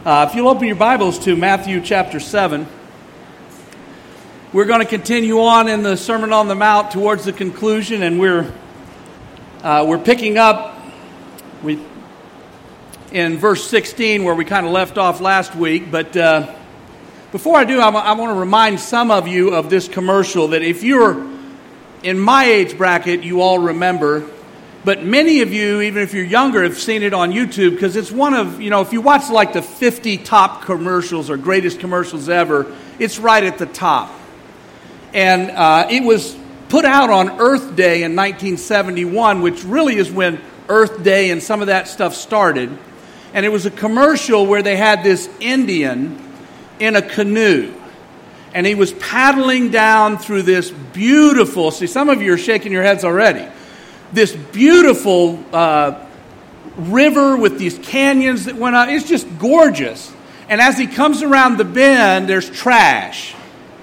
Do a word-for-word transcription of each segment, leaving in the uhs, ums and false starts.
Uh, if you'll open your Bibles to Matthew chapter seven, we're going to continue on in the Sermon on the Mount towards the conclusion, and we're uh, we're picking up we in verse sixteen where we kind of left off last week. But uh, before I do, I, I want to remind some of you of this commercial that if you're in my age bracket, you all remember. But many of you, even if you're younger, have seen it on YouTube because it's one of, you know, if you watch like the fifty top commercials or greatest commercials ever, it's right at the top. And uh, it was put out on Earth Day in nineteen seventy-one, which really is when Earth Day and some of that stuff started. And it was a commercial where they had this Indian in a canoe. And he was paddling down through this beautiful, see, some of you are shaking your heads already. This beautiful uh, river with these canyons that went out. It's just gorgeous. And as he comes around the bend, there's trash.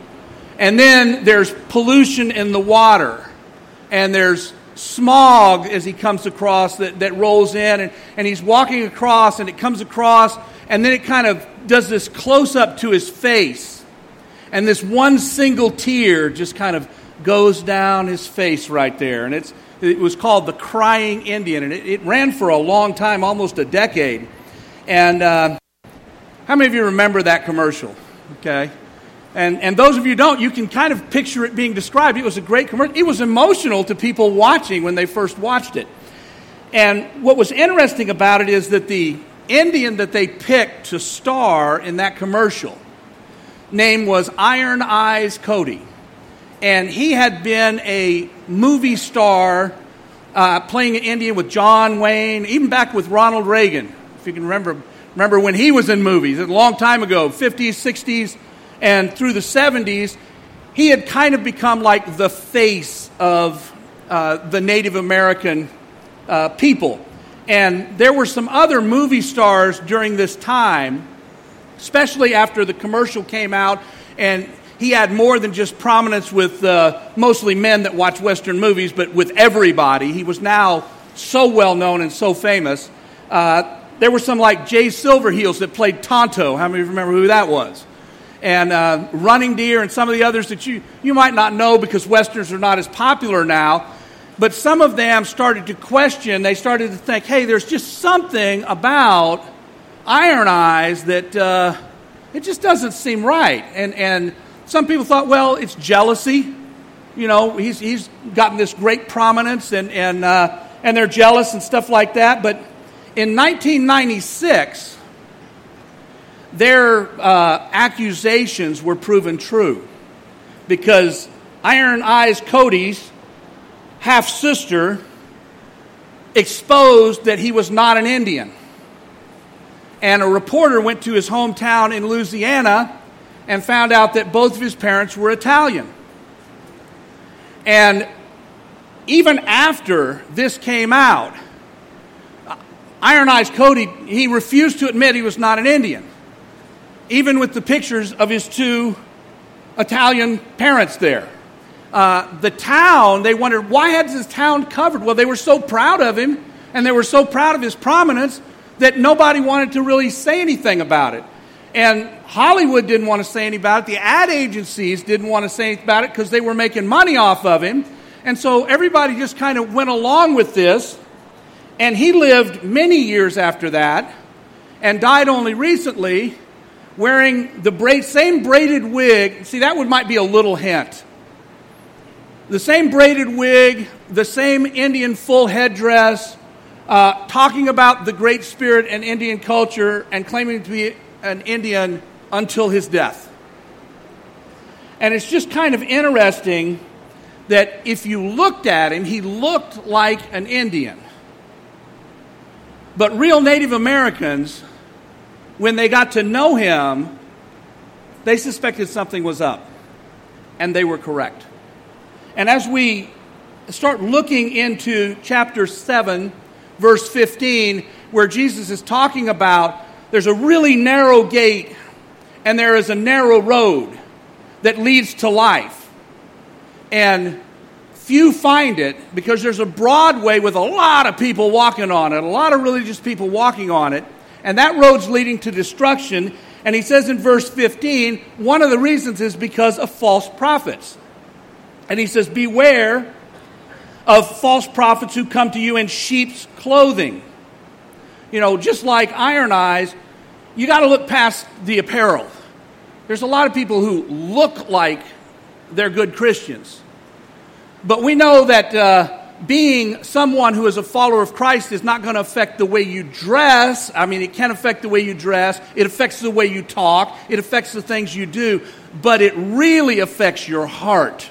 And then there's pollution in the water. And there's smog as he comes across that, that rolls in. And, and he's walking across and it comes across. And then it kind of does this close-up to his face. And this one single tear just kind of goes down his face right there. And it's It was called The Crying Indian, and it, it ran for a long time, almost a decade. And uh, how many of you remember that commercial? Okay, and and those of you who don't, you can kind of picture it being described. It was a great commercial. It was emotional to people watching when they first watched it. And what was interesting about it is that the Indian that they picked to star in that commercial name was Iron Eyes Cody. And he had been a movie star uh, playing an Indian with John Wayne, even back with Ronald Reagan, if you can remember remember when he was in movies, a long time ago, fifties, sixties, and through the seventies. He had kind of become like the face of uh, the Native American uh, people. And there were some other movie stars during this time, especially after the commercial came out, and he had more than just prominence with uh, mostly men that watch Western movies, but with everybody. He was now so well known and so famous. Uh, there were some like Jay Silverheels that played Tonto. How many of you remember who that was? And uh, Running Deer and some of the others that you, you might not know because Westerns are not as popular now. But some of them started to question. They started to think, hey, there's just something about Iron Eyes that uh, it just doesn't seem right. And and some people thought, well, it's jealousy. You know, he's he's gotten this great prominence, and and uh, and they're jealous and stuff like that. But in nineteen ninety-six, their uh, accusations were proven true because Iron Eyes Cody's half-sister exposed that he was not an Indian. And a reporter went to his hometown in Louisiana and found out that both of his parents were Italian. And even after this came out, Iron Eyes Cody, he refused to admit he was not an Indian, even with the pictures of his two Italian parents there. Uh, the town, they wondered, why had this town covered? Well, they were so proud of him, and they were so proud of his prominence that nobody wanted to really say anything about it. And Hollywood didn't want to say anything about it. The ad agencies didn't want to say anything about it because they were making money off of him. And so everybody just kind of went along with this. And he lived many years after that and died only recently wearing the braid, same braided wig. See, that would might be a little hint. The same braided wig, the same Indian full headdress, uh, talking about the Great Spirit and Indian culture and claiming to be an Indian until his death. And it's just kind of interesting that if you looked at him, he looked like an Indian. But real Native Americans, when they got to know him, they suspected something was up. And they were correct. And as we start looking into chapter seven, verse fifteen, where Jesus is talking about there's a really narrow gate and there is a narrow road that leads to life. And few find it because there's a broad way with a lot of people walking on it, a lot of religious people walking on it. And that road's leading to destruction. And he says in verse fifteen, one of the reasons is because of false prophets. And he says, beware of false prophets who come to you in sheep's clothing. You know, just like Iron Eyes, you got to look past the apparel. There's a lot of people who look like they're good Christians. But we know that uh, being someone who is a follower of Christ is not going to affect the way you dress. I mean, it can affect the way you dress. It affects the way you talk. It affects the things you do. But it really affects your heart.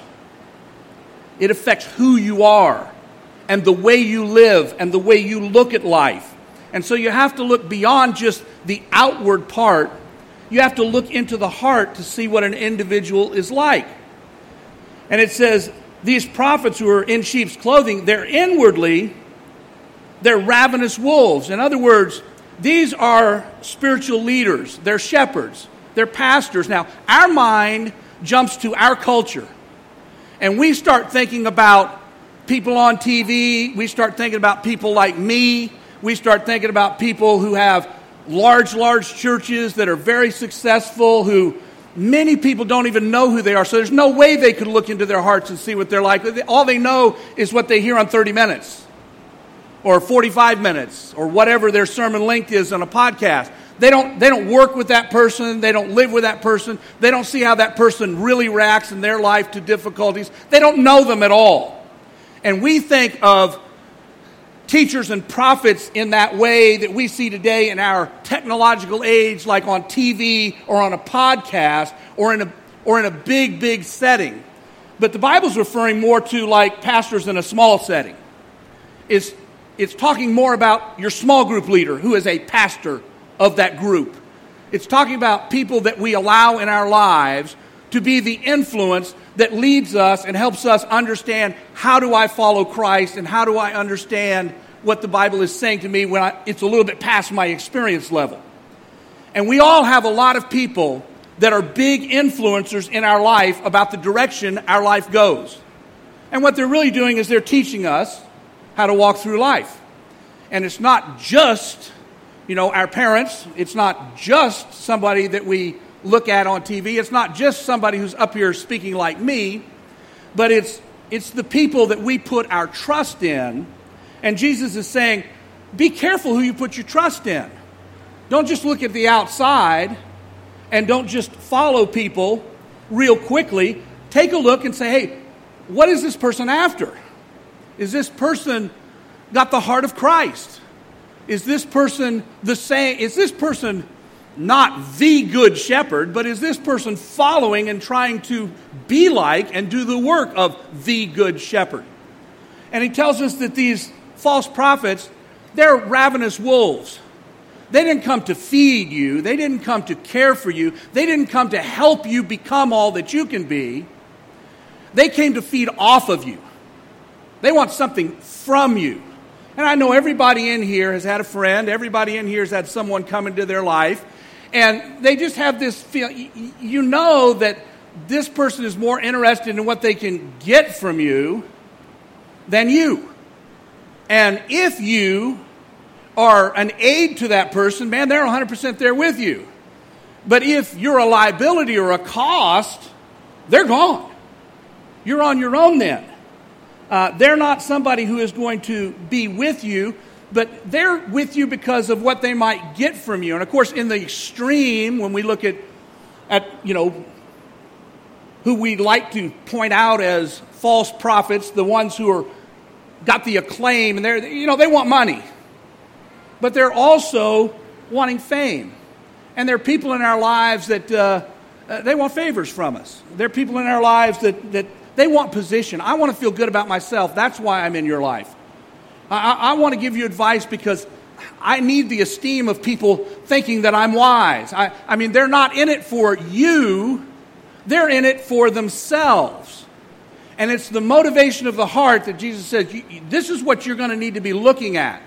It affects who you are and the way you live and the way you look at life. And so you have to look beyond just the outward part. You have to look into the heart to see what an individual is like. And it says, these prophets who are in sheep's clothing, they're inwardly, they're ravenous wolves. In other words, these are spiritual leaders. They're shepherds. They're pastors. Now, our mind jumps to our culture. And we start thinking about people on T V. We start thinking about people like me. We start thinking about people who have large, large churches that are very successful, who many people don't even know who they are. So there's no way they could look into their hearts and see what they're like. All they know is what they hear on thirty minutes or forty-five minutes or whatever their sermon length is on a podcast. They don't, they don't work with that person. They don't live with that person. They don't see how that person really reacts in their life to difficulties. They don't know them at all. And we think of teachers and prophets in that way that we see today in our technological age, like on T V or on a podcast or in a or in a big, big setting. But the Bible's referring more to like pastors in a small setting. It's, it's talking more about your small group leader who is a pastor of that group. It's talking about people that we allow in our lives to be the influence that leads us and helps us understand, how do I follow Christ and how do I understand what the Bible is saying to me when I, it's a little bit past my experience level. And we all have a lot of people that are big influencers in our life about the direction our life goes. And what they're really doing is they're teaching us how to walk through life. And it's not just, you know, our parents. It's not just somebody that we look at on T V. It's not just somebody who's up here speaking like me, but it's it's the people that we put our trust in. And Jesus is saying, be careful who you put your trust in. Don't just look at the outside and don't just follow people real quickly. Take a look and say, hey, what is this person after? Is this person got the heart of Christ? Is this person the same? Is this person not the good shepherd, but is this person following and trying to be like and do the work of the good shepherd? And he tells us that these false prophets, they're ravenous wolves. They didn't come to feed you. They didn't come to care for you. They didn't come to help you become all that you can be. They came to feed off of you. They want something from you. And I know everybody in here has had a friend. Everybody in here has had someone come into their life. And they just have this feel. You know that this person is more interested in what they can get from you than you. And if you are an aid to that person, man, they're one hundred percent there with you. But if you're a liability or a cost, they're gone. You're on your own then. Uh, they're not somebody who is going to be with you, but they're with you because of what they might get from you. And of course, in the extreme, when we look at, at you know, who we like to point out as false prophets, the ones who are got the acclaim, and they're, you know, they want money. But they're also wanting fame. And there are people in our lives that uh, uh, they want favors from us. There are people in our lives that, that they want position. I want to feel good about myself. That's why I'm in your life. I, I want to give you advice because I need the esteem of people thinking that I'm wise. I, I mean, they're not in it for you. They're in it for themselves. And it's the motivation of the heart that Jesus says, this is what you're going to need to be looking at.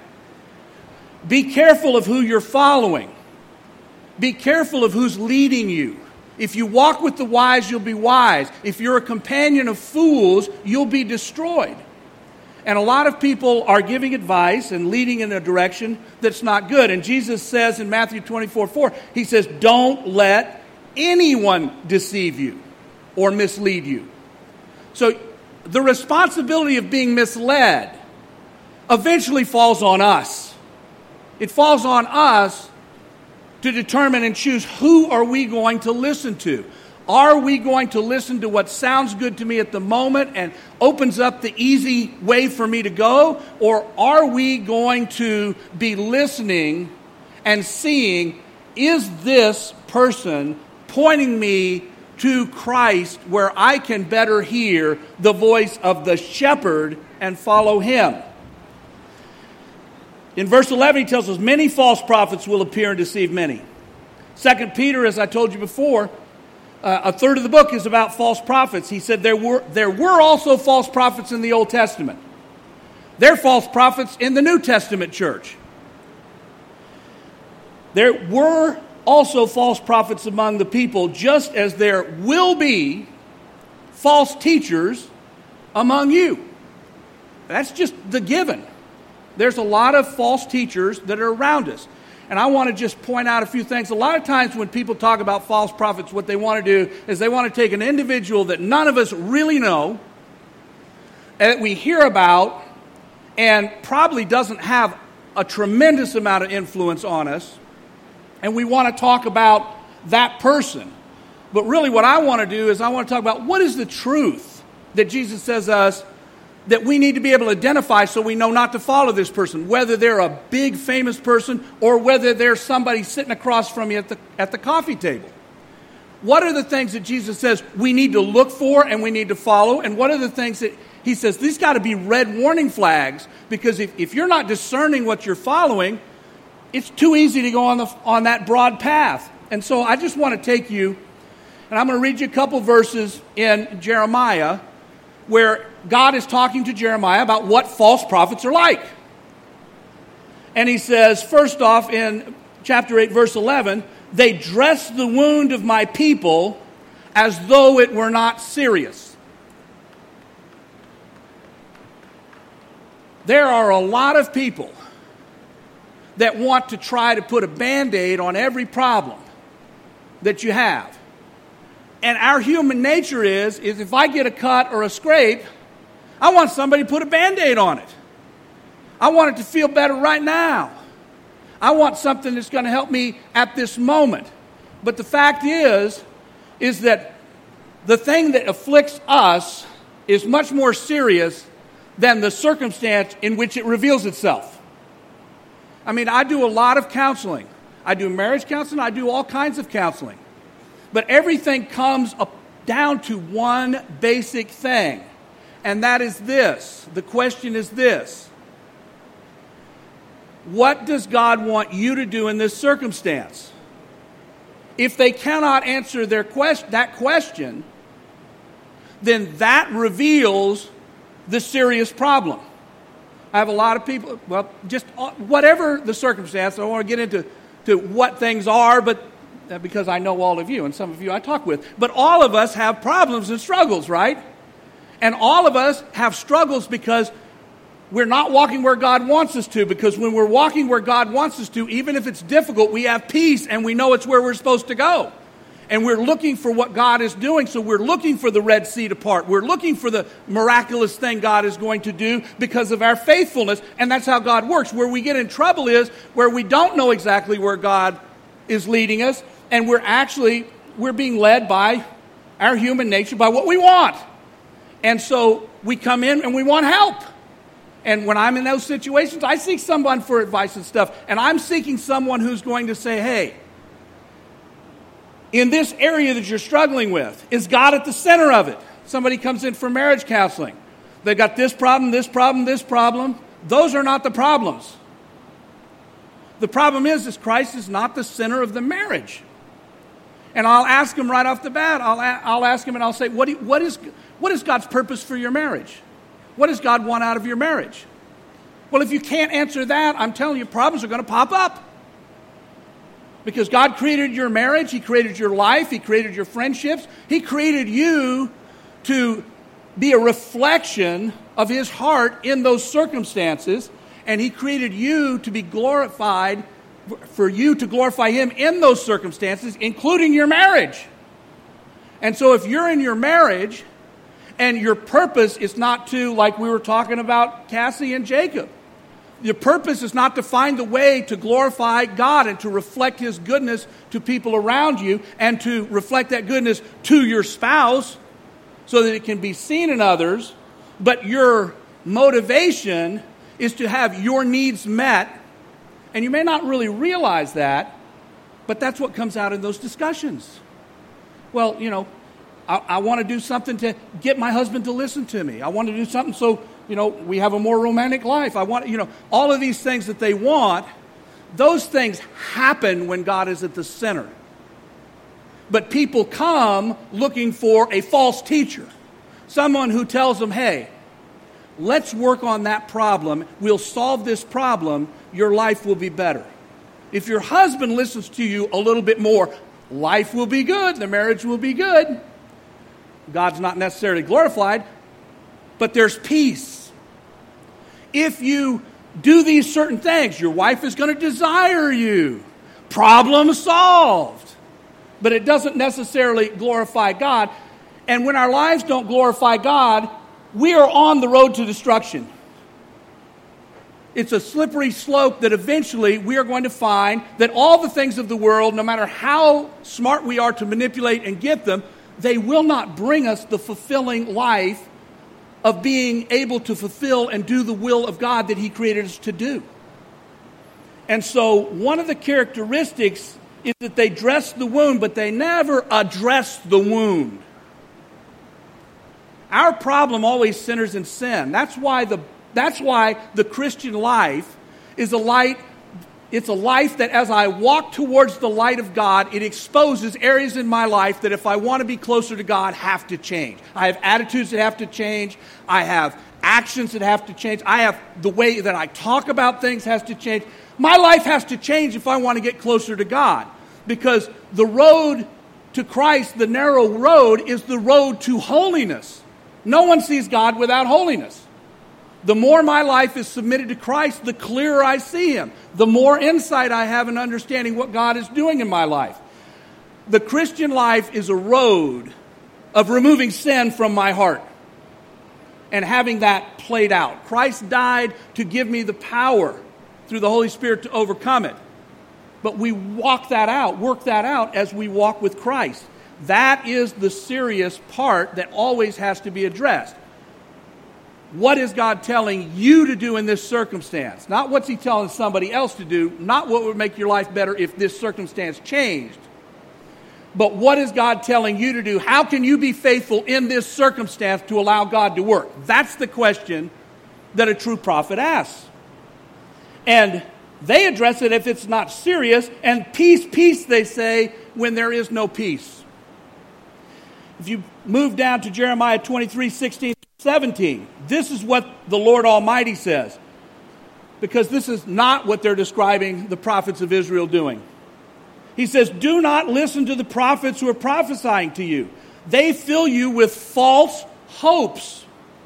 Be careful of who you're following. Be careful of who's leading you. If you walk with the wise, you'll be wise. If you're a companion of fools, you'll be destroyed. And a lot of people are giving advice and leading in a direction that's not good. And Jesus says in Matthew twenty-four four, he says, don't let anyone deceive you or mislead you. So the responsibility of being misled eventually falls on us. It falls on us to determine and choose who are we going to listen to. Are we going to listen to what sounds good to me at the moment and opens up the easy way for me to go? Or are we going to be listening and seeing, is this person pointing me to Christ where I can better hear the voice of the shepherd and follow him? In verse eleven, he tells us, many false prophets will appear and deceive many. Second Peter, as I told you before, uh, a third of the book is about false prophets. He said there were, there were also false prophets in the Old Testament. There are false prophets in the New Testament church. There were also false prophets among the people, just as there will be false teachers among you. That's just the given. There's a lot of false teachers that are around us. And I want to just point out a few things. A lot of times when people talk about false prophets, what they want to do is they want to take an individual that none of us really know, and that we hear about, and probably doesn't have a tremendous amount of influence on us, and we want to talk about that person. But really what I want to do is I want to talk about what is the truth that Jesus says to us that we need to be able to identify so we know not to follow this person, whether they're a big famous person or whether they're somebody sitting across from you at the, at the coffee table. What are the things that Jesus says we need to look for and we need to follow? And what are the things that he says, these got to be red warning flags, because if, if you're not discerning what you're following, it's too easy to go on the on that broad path. And so I just want to take you, and I'm going to read you a couple verses in Jeremiah where God is talking to Jeremiah about what false prophets are like. And he says, first off, in chapter eight, verse eleven, they dress the wound of my people as though it were not serious. There are a lot of people that want to try to put a Band-Aid on every problem that you have. And our human nature is, is if I get a cut or a scrape, I want somebody to put a Band-Aid on it. I want it to feel better right now. I want something that's going to help me at this moment. But the fact is, is that the thing that afflicts us is much more serious than the circumstance in which it reveals itself. I mean, I do a lot of counseling. I do marriage counseling. I do all kinds of counseling. But everything comes up down to one basic thing, and that is this. The question is this. What does God want you to do in this circumstance? If they cannot answer their quest- that question, then that reveals the serious problem. I have a lot of people, well, just whatever the circumstance, I don't want to get into to what things are, but because I know all of you, and some of you I talk with. But all of us have problems and struggles, right? And all of us have struggles because we're not walking where God wants us to. Because when we're walking where God wants us to, even if it's difficult, we have peace and we know it's where we're supposed to go. And we're looking for what God is doing. So we're looking for the Red Sea to part. We're looking for the miraculous thing God is going to do because of our faithfulness. And that's how God works. Where we get in trouble is where we don't know exactly where God is leading us. And we're actually, we're being led by our human nature, by what we want. And so we come in and we want help. And when I'm in those situations, I seek someone for advice and stuff. And I'm seeking someone who's going to say, hey, in this area that you're struggling with, is God at the center of it? Somebody comes in for marriage counseling. They've got this problem, this problem, this problem. Those are not the problems. The problem is, is Christ is not the center of the marriage. And I'll ask him right off the bat, I'll, a- I'll ask him and I'll say, what, do you, what, is, what is God's purpose for your marriage? What does God want out of your marriage? Well, if you can't answer that, I'm telling you, problems are going to pop up. Because God created your marriage, he created your life, he created your friendships. He created you to be a reflection of his heart in those circumstances, and he created you to be glorified, for you to glorify him in those circumstances, including your marriage. And so if you're in your marriage and your purpose is not to, like we were talking about Cassie and Jacob, your purpose is not to find the way to glorify God and to reflect his goodness to people around you and to reflect that goodness to your spouse so that it can be seen in others, but your motivation is to have your needs met. And you may not really realize that, but that's what comes out in those discussions. Well, you know, I, I want to do something to get my husband to listen to me. I want to do something so, you know, we have a more romantic life. I want, you know, all of these things that they want, those things happen when God is at the center. But people come looking for a false teacher, someone who tells them, hey, let's work on that problem. We'll solve this problem. Your life will be better. If your husband listens to you a little bit more, life will be good. The marriage will be good. God's not necessarily glorified, but there's peace. If you do these certain things, your wife is going to desire you. Problem solved. But it doesn't necessarily glorify God. And when our lives don't glorify God, we are on the road to destruction. It's a slippery slope that eventually we are going to find that all the things of the world, no matter how smart we are to manipulate and get them, they will not bring us the fulfilling life of being able to fulfill and do the will of God that he created us to do. And so one of the characteristics is that they dress the wound, but they never address the wound. Our problem always centers in sin. That's why the that's why the Christian life is a light. It's a life that as I walk towards the light of God, it exposes areas in my life that if I want to be closer to God, have to change. I have attitudes that have to change. I have actions that have to change. I have the way that I talk about things has to change. My life has to change if I want to get closer to God. Because the road to Christ, the narrow road, is the road to holiness. No one sees God without holiness. The more my life is submitted to Christ, the clearer I see him. The more insight I have in understanding what God is doing in my life. The Christian life is a road of removing sin from my heart and having that played out. Christ died to give me the power through the Holy Spirit to overcome it. But we walk that out, work that out as we walk with Christ. That is the serious part that always has to be addressed. What is God telling you to do in this circumstance? Not what's he telling somebody else to do, not what would make your life better if this circumstance changed. But what is God telling you to do? How can you be faithful in this circumstance to allow God to work? That's the question that a true prophet asks. And they address it if it's not serious, and peace, peace, they say, when there is no peace. If you move down to Jeremiah twenty-three, sixteen, seventeen, this is what the Lord Almighty says. Because this is not what they're describing the prophets of Israel doing. He says, do not listen to the prophets who are prophesying to you. They fill you with false hopes.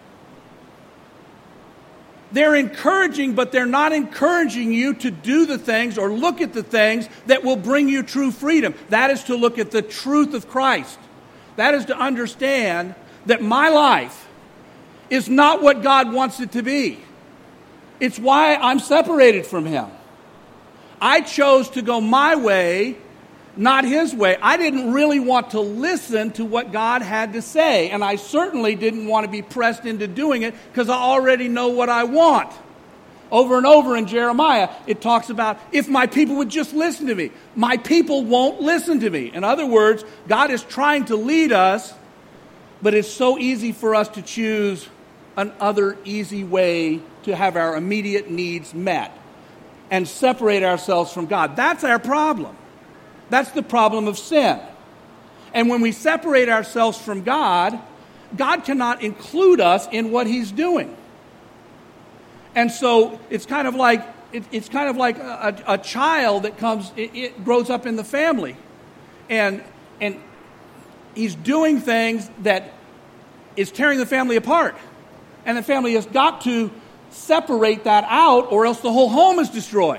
They're encouraging, but they're not encouraging you to do the things or look at the things that will bring you true freedom. That is to look at the truth of Christ. That is to understand that my life is not what God wants it to be. It's why I'm separated from him. I chose to go my way, not his way. I didn't really want to listen to what God had to say, and I certainly didn't want to be pressed into doing it because I already know what I want. Over and over in Jeremiah, it talks about, if my people would just listen to me. My people won't listen to me. In other words, God is trying to lead us, but it's so easy for us to choose another easy way to have our immediate needs met and separate ourselves from God. That's our problem. That's the problem of sin. And when we separate ourselves from God, God cannot include us in what he's doing. And so it's kind of like it, it's kind of like a, a child that comes, it, it grows up in the family, and and he's doing things that is tearing the family apart. And the family has got to separate that out, or else the whole home is destroyed.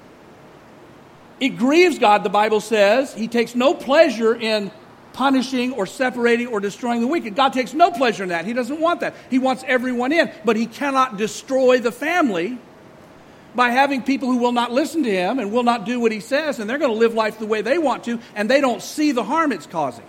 It grieves God, the Bible says. He takes no pleasure in punishing or separating or destroying the wicked. God takes no pleasure in that. He doesn't want that. He wants everyone in. But he cannot destroy the family by having people who will not listen to him and will not do what he says, and they're going to live life the way they want to, and they don't see the harm it's causing.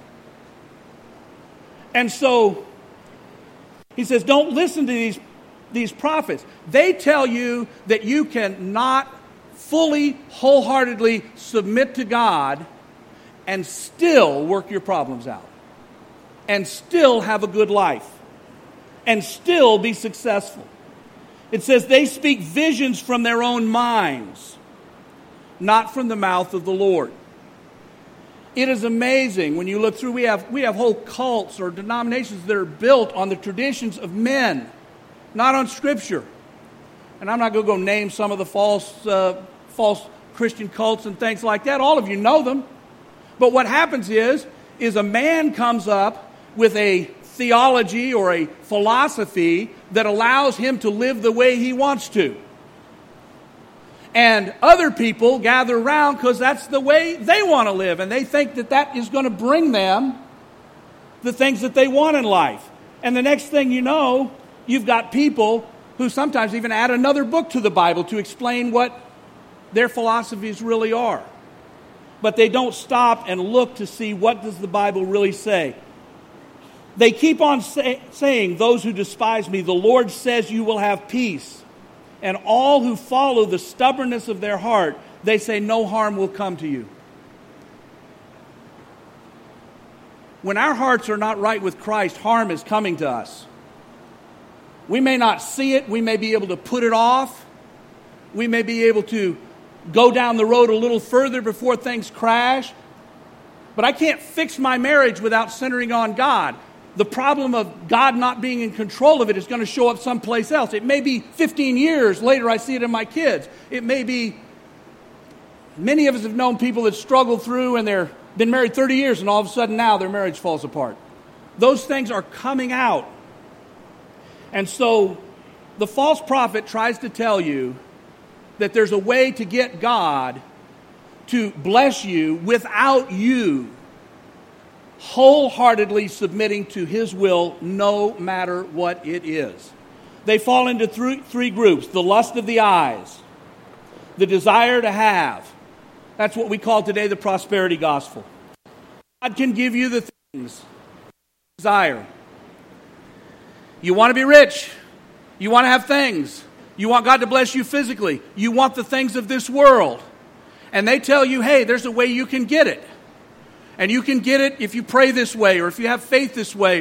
And so he says, don't listen to these, these prophets. They tell you that you cannot fully, wholeheartedly submit to God and still work your problems out, and still have a good life, and still be successful. It says they speak visions from their own minds, not from the mouth of the Lord. It is amazing when you look through, we have, we have whole cults or denominations that are built on the traditions of men, not on Scripture. And I'm not going to go name some of the false, uh, false Christian cults and things like that. All of you know them. But what happens is, is a man comes up with a theology or a philosophy that allows him to live the way he wants to. And other people gather around because that's the way they want to live. And they think that that is going to bring them the things that they want in life. And the next thing you know, you've got people who sometimes even add another book to the Bible to explain what their philosophies really are. But they don't stop and look to see what does the Bible really say. They keep on say, saying, those who despise me, the Lord says you will have peace. And all who follow the stubbornness of their heart, they say no harm will come to you. When our hearts are not right with Christ, harm is coming to us. We may not see it. We may be able to put it off. We may be able to go down the road a little further before things crash. But I can't fix my marriage without centering on God. The problem of God not being in control of it is going to show up someplace else. It may be fifteen years later I see it in my kids. It may be, many of us have known people that struggle through and they've been married thirty years and all of a sudden now their marriage falls apart. Those things are coming out. And so the false prophet tries to tell you that there's a way to get God to bless you without you wholeheartedly submitting to his will no matter what it is. They fall into three, three groups. The lust of the eyes, the desire to have. That's what we call today the prosperity gospel. God can give you the things you desire. You want to be rich. You want to have things. You want God to bless you physically. You want the things of this world. And they tell you, hey, there's a way you can get it. And you can get it if you pray this way or if you have faith this way.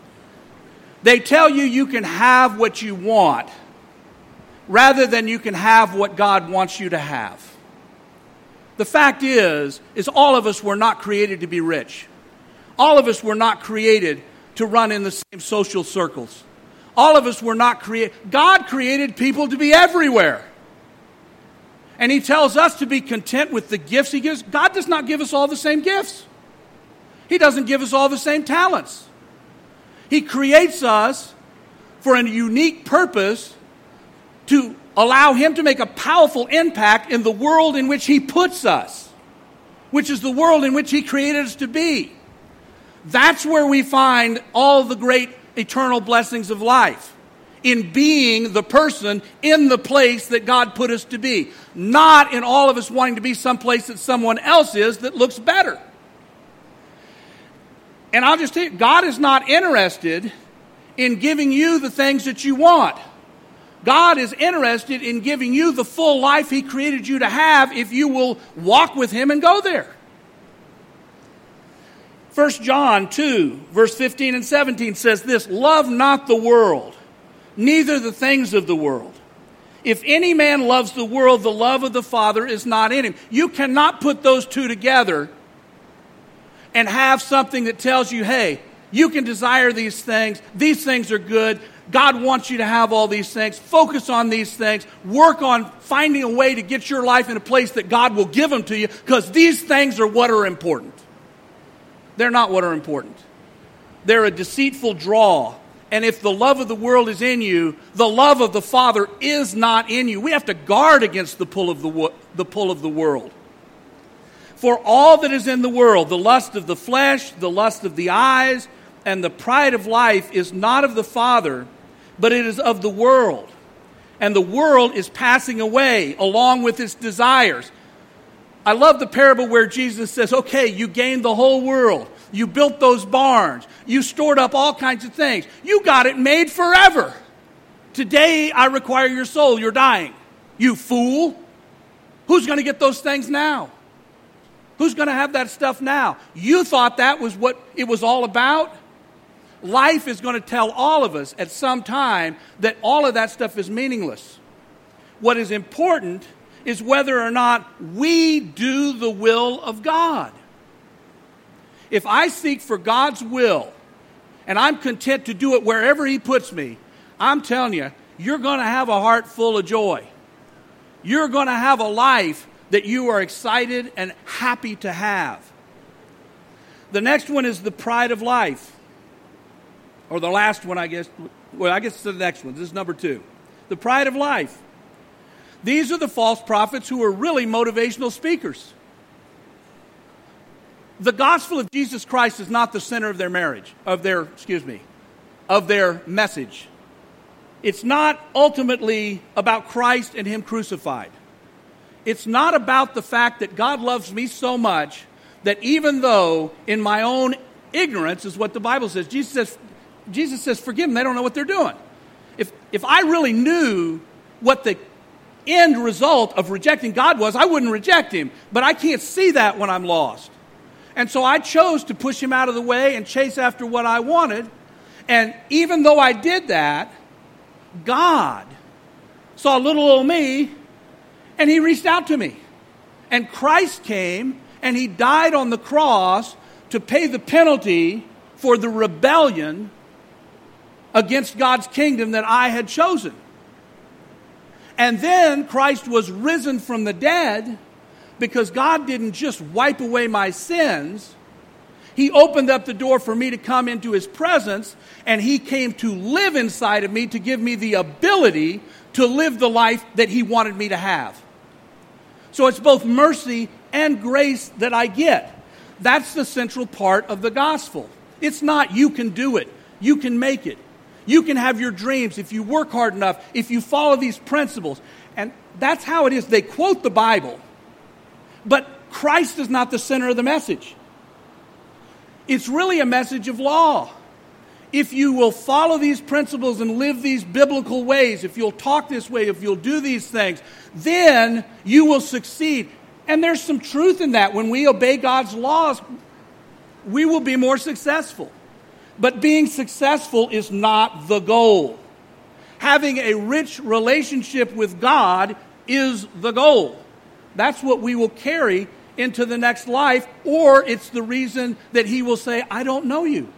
They tell you you can have what you want rather than you can have what God wants you to have. The fact is, is all of us were not created to be rich. All of us were not created to run in the same social circles. All of us were not created. God created people to be everywhere. And he tells us to be content with the gifts he gives. God does not give us all the same gifts. He doesn't give us all the same talents. He creates us for a unique purpose to allow him to make a powerful impact in the world in which he puts us, which is the world in which he created us to be. That's where we find all the great eternal blessings of life, in being the person in the place that God put us to be, not in all of us wanting to be someplace that someone else is that looks better. And I'll just tell you, God is not interested in giving you the things that you want. God is interested in giving you the full life he created you to have if you will walk with him and go there. First John two, verse fifteen and seventeen says this, love not the world, neither the things of the world. If any man loves the world, the love of the Father is not in him. You cannot put those two together and have something that tells you, hey, you can desire these things. These things are good. God wants you to have all these things. Focus on these things. Work on finding a way to get your life in a place that God will give them to you, because these things are what are important. They're not what are important. They're a deceitful draw. And if the love of the world is in you, the love of the Father is not in you. We have to guard against the pull of the, wo- the pull of the world. For all that is in the world, the lust of the flesh, the lust of the eyes, and the pride of life is not of the Father, but it is of the world. And the world is passing away along with its desires. I love the parable where Jesus says, okay, you gained the whole world. You built those barns. You stored up all kinds of things. You got it made forever. Today I require your soul. You're dying. You fool. Who's going to get those things now? Who's going to have that stuff now? You thought that was what it was all about? Life is going to tell all of us at some time that all of that stuff is meaningless. What is important is whether or not we do the will of God. If I seek for God's will and I'm content to do it wherever He puts me, I'm telling you, you're going to have a heart full of joy. You're going to have a life that you are excited and happy to have. The next one is the pride of life. Or the last one, I guess. Well, I guess it's the next one. This is number two. The pride of life. These are the false prophets who are really motivational speakers. The gospel of Jesus Christ is not the center of their marriage, of their, excuse me, of their message. It's not ultimately about Christ and Him crucified. It's not about the fact that God loves me so much that even though in my own ignorance is what the Bible says, Jesus says, Jesus says, forgive them, they don't know what they're doing. If, if I really knew what the end result of rejecting God was, I wouldn't reject Him. But I can't see that when I'm lost. And so I chose to push Him out of the way and chase after what I wanted. And even though I did that, God saw little old me and He reached out to me. And Christ came and He died on the cross to pay the penalty for the rebellion against God's kingdom that I had chosen. And then Christ was risen from the dead because God didn't just wipe away my sins. He opened up the door for me to come into His presence, and He came to live inside of me to give me the ability to live the life that He wanted me to have. So it's both mercy and grace that I get. That's the central part of the gospel. It's not you can do it, you can make it. You can have your dreams if you work hard enough, if you follow these principles. And that's how it is. They quote the Bible, but Christ is not the center of the message. It's really a message of law. If you will follow these principles and live these biblical ways, if you'll talk this way, if you'll do these things, then you will succeed. And there's some truth in that. When we obey God's laws, we will be more successful. But being successful is not the goal. Having a rich relationship with God is the goal. That's what we will carry into the next life, or it's the reason that He will say, I don't know you.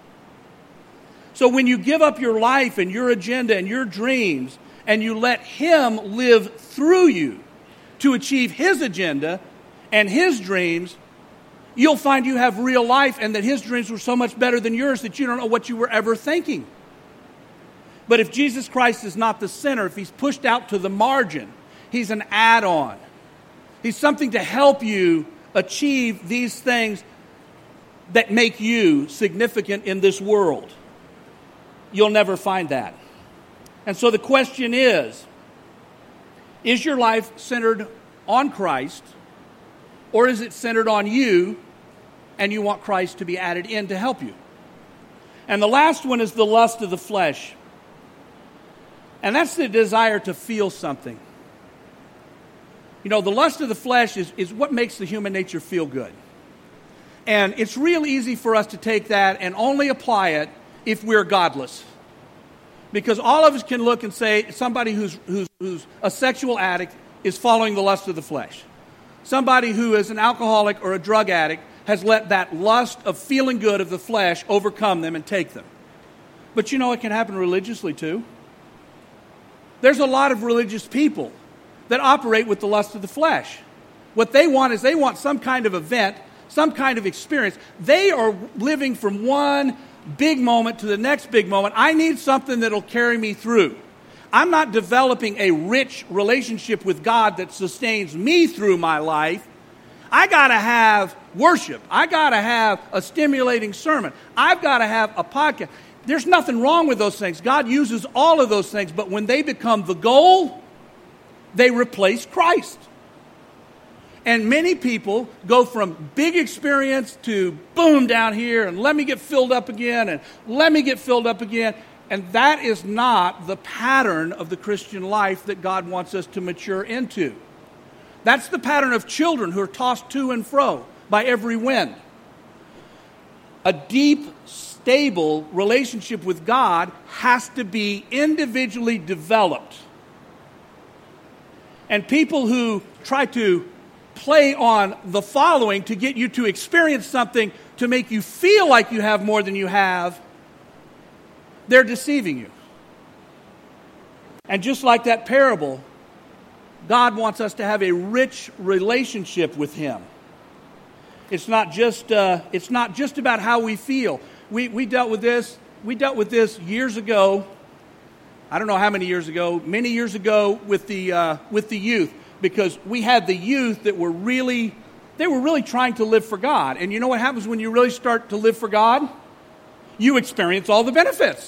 So when you give up your life and your agenda and your dreams, and you let Him live through you to achieve His agenda and His dreams, you'll find you have real life and that His dreams were so much better than yours that you don't know what you were ever thinking. But if Jesus Christ is not the center, if He's pushed out to the margin, He's an add-on. He's something to help you achieve these things that make you significant in this world. You'll never find that. And so the question is, is your life centered on Christ, or is it centered on you and you want Christ to be added in to help you? And the last one is the lust of the flesh. And that's the desire to feel something. You know, the lust of the flesh is, is what makes the human nature feel good. And it's real easy for us to take that and only apply it if we're godless. Because all of us can look and say somebody who's, who's, who's a sexual addict is following the lust of the flesh. Somebody who is an alcoholic or a drug addict has let that lust of feeling good of the flesh overcome them and take them. But you know, it can happen religiously too. There's a lot of religious people that operate with the lust of the flesh. What they want is they want some kind of event, some kind of experience. They are living from one big moment to the next big moment. I need something that'll carry me through. I'm not developing a rich relationship with God that sustains me through my life. I got to have worship. I got to have a stimulating sermon. I've got to have a podcast. There's nothing wrong with those things. God uses all of those things, but when they become the goal, they replace Christ. And many people go from big experience to boom down here and let me get filled up again and let me get filled up again. And that is not the pattern of the Christian life that God wants us to mature into. That's the pattern of children who are tossed to and fro by every wind. A deep, stable relationship with God has to be individually developed. And people who try to play on the following to get you to experience something to make you feel like you have more than you have, they're deceiving you. And just like that parable, God wants us to have a rich relationship with Him. It's not just uh, it's not just about how we feel. We we dealt with this. We dealt with this years ago. I don't know how many years ago. Many years ago with the uh, with the youth, because we had the youth that were really they were really trying to live for God. And you know what happens when you really start to live for God? You experience all the benefits.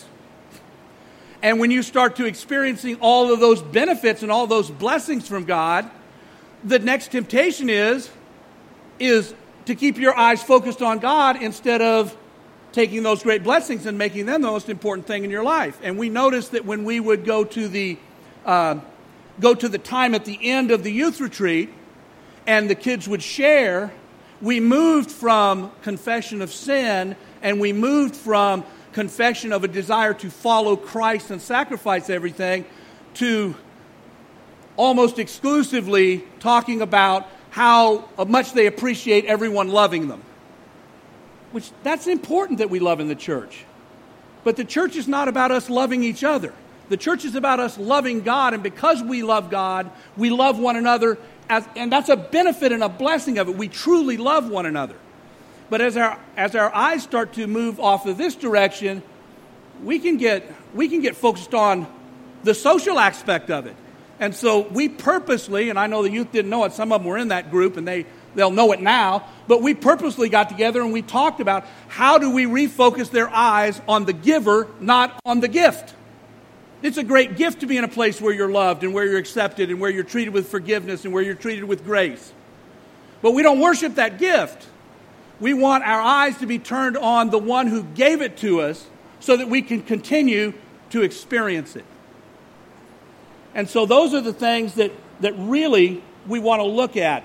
And when you start to experiencing all of those benefits and all those blessings from God, the next temptation is, is to keep your eyes focused on God instead of taking those great blessings and making them the most important thing in your life. And we noticed that when we would go to the uh, go to the time at the end of the youth retreat and the kids would share, we moved from confession of sin and we moved from confession of a desire to follow Christ and sacrifice everything to almost exclusively talking about how much they appreciate everyone loving them. Which, that's important that we love in the church. But the church is not about us loving each other. The church is about us loving God, and because we love God, we love one another, as, and that's a benefit and a blessing of it. We truly love one another. But as our as our eyes start to move off of this direction, we can get we can get focused on the social aspect of it. And so we purposely, and I know the youth didn't know it, some of them were in that group and they, they'll know it now, but we purposely got together and we talked about how do we refocus their eyes on the giver, not on the gift. It's a great gift to be in a place where you're loved and where you're accepted and where you're treated with forgiveness and where you're treated with grace. But we don't worship that gift. We want our eyes to be turned on the one who gave it to us so that we can continue to experience it. And so those are the things that, that really we want to look at.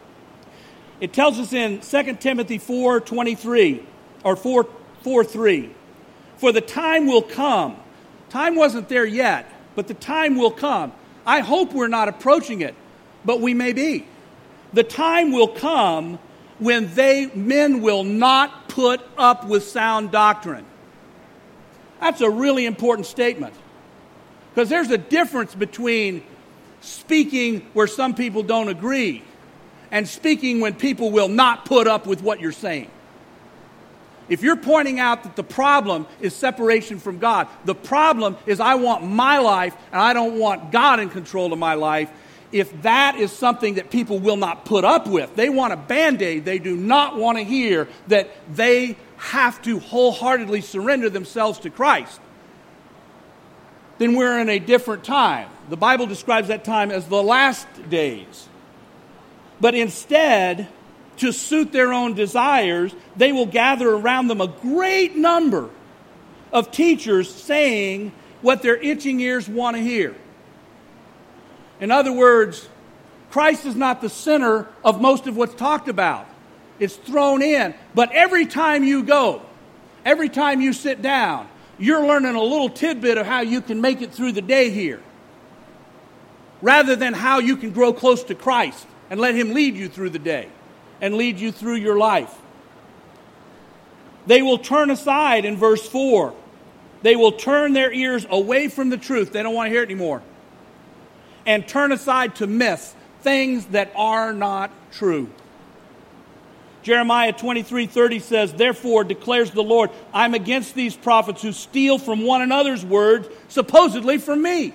It tells us in Second Timothy four twenty-three, or four, four three, for the time will come. Time wasn't there yet, but the time will come. I hope we're not approaching it, but we may be. The time will come when they men will not put up with sound doctrine. That's a really important statement. Because there's a difference between speaking where some people don't agree and speaking when people will not put up with what you're saying. If you're pointing out that the problem is separation from God, the problem is I want my life and I don't want God in control of my life, if that is something that people will not put up with, they want a Band-Aid, they do not want to hear that they have to wholeheartedly surrender themselves to Christ, then we're in a different time. The Bible describes that time as the last days. But instead, to suit their own desires, they will gather around them a great number of teachers saying what their itching ears want to hear. In other words, Christ is not the center of most of what's talked about. It's thrown in. But every time you go, every time you sit down, you're learning a little tidbit of how you can make it through the day here, rather than how you can grow close to Christ and let Him lead you through the day and lead you through your life. They will turn aside in verse four. They will turn their ears away from the truth. They don't want to hear it anymore. And turn aside to myths, things that are not true. Jeremiah twenty-three thirty says, "Therefore declares the Lord, I'm against these prophets who steal from one another's words, supposedly from me."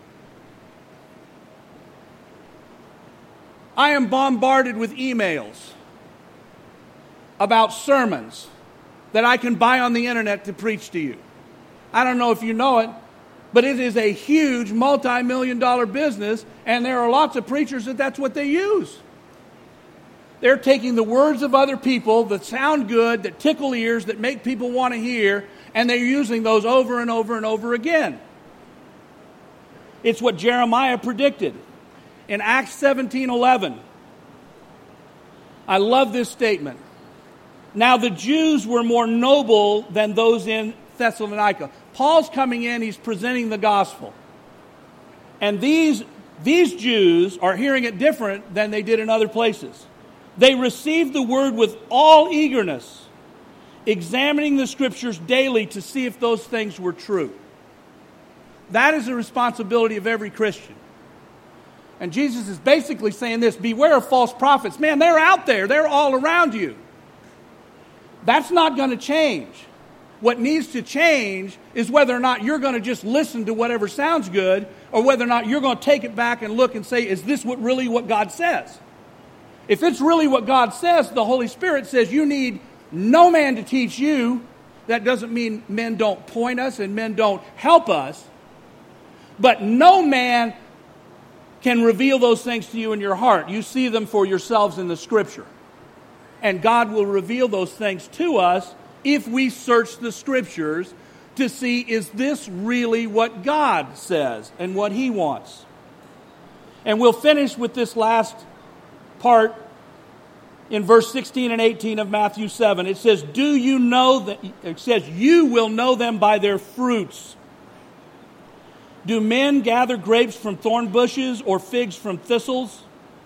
I am bombarded with emails about sermons that I can buy on the internet to preach to you. I don't know if you know it, but it is a huge multi-million dollar business, and there are lots of preachers that that's what they use. They're taking the words of other people that sound good, that tickle ears, that make people want to hear, and they're using those over and over and over again. It's what Jeremiah predicted. In Acts seventeen eleven, I love this statement. Now the Jews were more noble than those in Thessalonica. Paul's coming in, he's presenting the gospel. And these, these Jews are hearing it different than they did in other places. They received the word with all eagerness, examining the scriptures daily to see if those things were true. That is the responsibility of every Christian. And Jesus is basically saying this: beware of false prophets. Man, they're out there. They're all around you. That's not going to change. What needs to change is whether or not you're going to just listen to whatever sounds good, or whether or not you're going to take it back and look and say, is this what really what God says? If it's really what God says, the Holy Spirit says you need no man to teach you. That doesn't mean men don't point us and men don't help us. But no man can reveal those things to you in your heart. You see them for yourselves in the Scripture. And God will reveal those things to us if we search the Scriptures to see, is this really what God says and what He wants? And we'll finish with this last part in verse sixteen and eighteen of Matthew seven. It says, do you know that, it says, you will know them by their fruits. Do men gather grapes from thorn bushes or figs from thistles?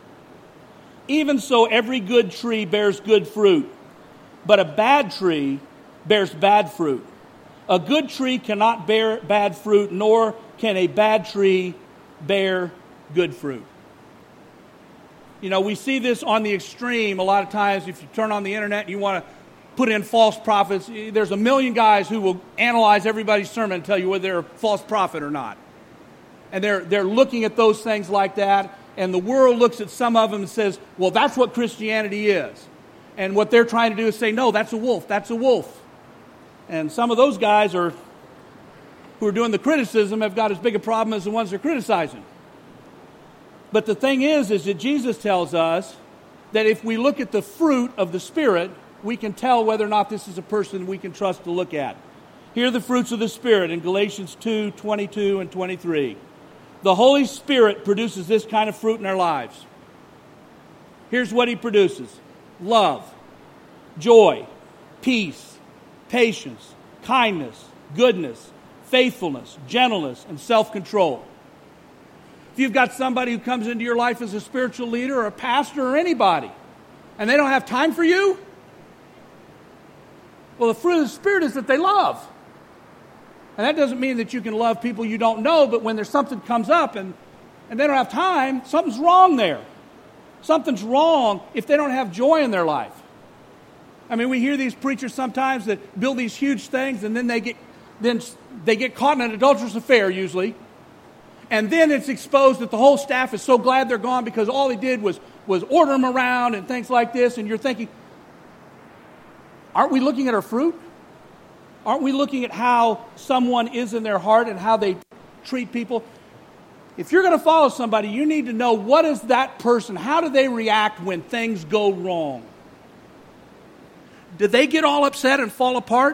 Even so, every good tree bears good fruit, but a bad tree bears bad fruit. A good tree cannot bear bad fruit, nor can a bad tree bear good fruit. You know, we see this on the extreme a lot of times. If you turn on the internet and you want to put in false prophets, there's a million guys who will analyze everybody's sermon and tell you whether they're a false prophet or not. And they're they're looking at those things like that, and the world looks at some of them and says, well, that's what Christianity is. And what they're trying to do is say, no, that's a wolf, that's a wolf. And some of those guys are who are doing the criticism have got as big a problem as the ones they're criticizing. But the thing is, is that Jesus tells us that if we look at the fruit of the Spirit, we can tell whether or not this is a person we can trust to look at. Here are the fruits of the Spirit in Galatians two, twenty-two and twenty-three. The Holy Spirit produces this kind of fruit in our lives. Here's what He produces: love, joy, peace, patience, kindness, goodness, faithfulness, gentleness, and self-control. If you've got somebody who comes into your life as a spiritual leader or a pastor or anybody, and they don't have time for you, well, the fruit of the Spirit is that they love. And that doesn't mean that you can love people you don't know, but when there's something comes up and, and they don't have time, something's wrong there. Something's wrong if they don't have joy in their life. I mean, we hear these preachers sometimes that build these huge things, and then they get then they get caught in an adulterous affair usually. And then it's exposed that the whole staff is so glad they're gone because all they did was, was order them around and things like this. And you're thinking, aren't we looking at our fruit? Aren't we looking at how someone is in their heart and how they treat people? If you're going to follow somebody, you need to know, what is that person? How do they react when things go wrong? Do they get all upset and fall apart?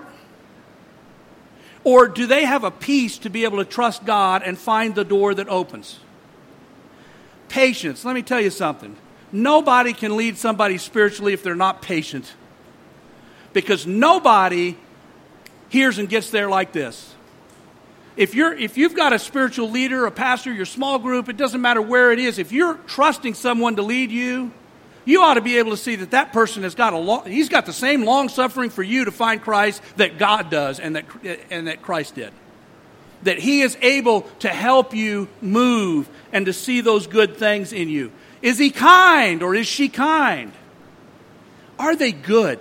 Or do they have a peace to be able to trust God and find the door that opens? Patience. Let me tell you something. Nobody can lead somebody spiritually if they're not patient. Because nobody hears and gets there like this. If you're, if you've got a spiritual leader, a pastor, your small group, it doesn't matter where it is. If you're trusting someone to lead you, you ought to be able to see that that person has got a long, he's got the same long suffering for you to find Christ that God does and that and that Christ did. That He is able to help you move and to see those good things in you. Is he kind or is she kind? Are they good?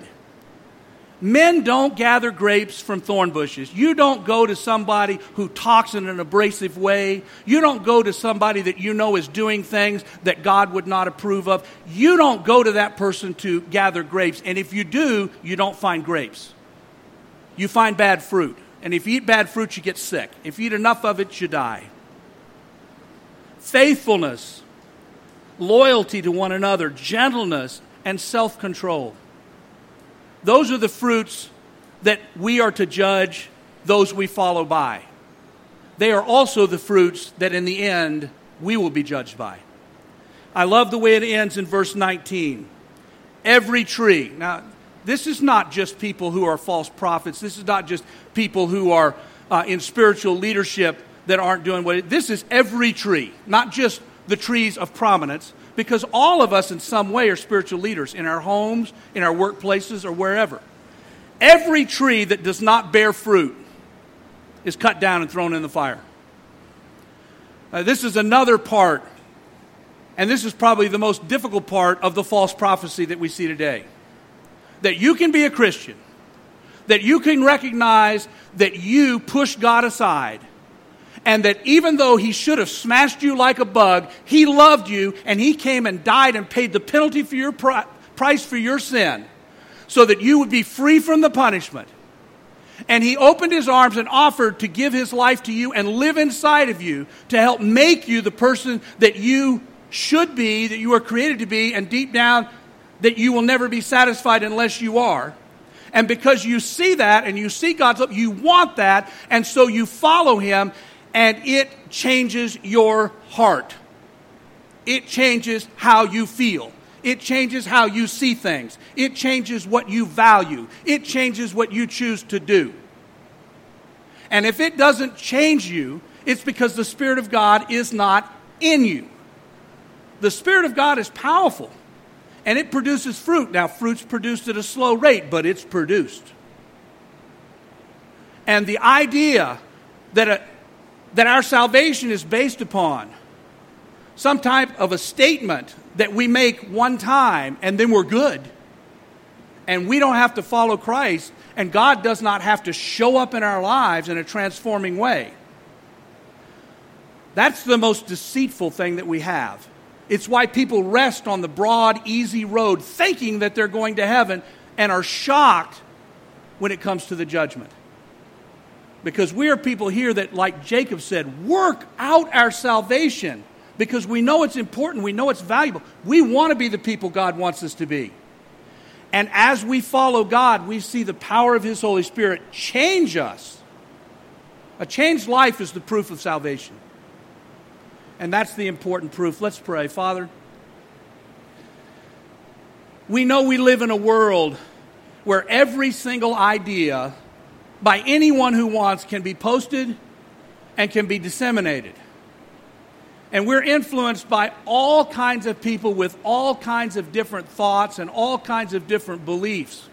Men don't gather grapes from thorn bushes. You don't go to somebody who talks in an abrasive way. You don't go to somebody that you know is doing things that God would not approve of. You don't go to that person to gather grapes. And if you do, you don't find grapes. You find bad fruit. And if you eat bad fruit, you get sick. If you eat enough of it, you die. Faithfulness, loyalty to one another, gentleness, and self-control. Those are the fruits that we are to judge those we follow by. They are also the fruits that in the end we will be judged by. I love the way it ends in verse nineteen. Every tree. Now, this is not just people who are false prophets. This is not just people who are uh, in spiritual leadership that aren't doing what it, this is every tree, not just the trees of prominence, because all of us in some way are spiritual leaders in our homes, in our workplaces, or wherever. Every tree that does not bear fruit is cut down and thrown in the fire. Uh, this is another part, and this is probably the most difficult part of the false prophecy that we see today. That you can be a Christian, that you can recognize that you push God aside, and that even though he should have smashed you like a bug, he loved you, and he came and died and paid the penalty for your pri- price for your sin, so that you would be free from the punishment. And he opened his arms and offered to give his life to you and live inside of you to help make you the person that you should be, that you are created to be, and deep down, that you will never be satisfied unless you are. And because you see that and you see God's love, you want that, and so you follow him, and it changes your heart. It changes how you feel. It changes how you see things. It changes what you value. It changes what you choose to do. And if it doesn't change you, it's because the Spirit of God is not in you. The Spirit of God is powerful, and it produces fruit. Now, fruit's produced at a slow rate, but it's produced. And the idea that a that our salvation is based upon some type of a statement that we make one time and then we're good, and we don't have to follow Christ, and God does not have to show up in our lives in a transforming way. That's the most deceitful thing that we have. It's why people rest on the broad, easy road thinking that they're going to heaven and are shocked when it comes to the judgment. Because we are people here that, like Jacob said, work out our salvation because we know it's important, we know it's valuable. We want to be the people God wants us to be. And as we follow God, we see the power of his Holy Spirit change us. A changed life is the proof of salvation. And that's the important proof. Let's pray. Father, we know we live in a world where every single idea by anyone who wants can be posted and can be disseminated. And we're influenced by all kinds of people with all kinds of different thoughts and all kinds of different beliefs.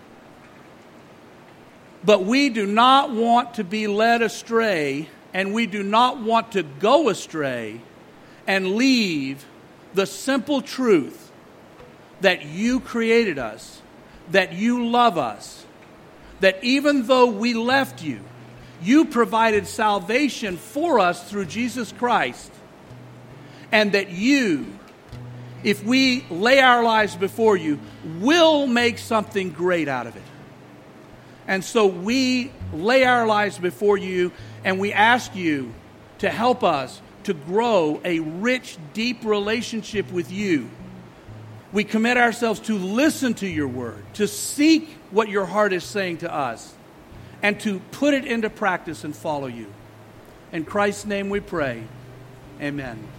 But we do not want to be led astray, and we do not want to go astray and leave the simple truth that you created us, that you love us, that even though we left you, you provided salvation for us through Jesus Christ, and that you, if we lay our lives before you, will make something great out of it. And so we lay our lives before you, and we ask you to help us to grow a rich, deep relationship with you. We commit ourselves to listen to your word, to seek what your heart is saying to us, and to put it into practice and follow you. In Christ's name we pray. Amen.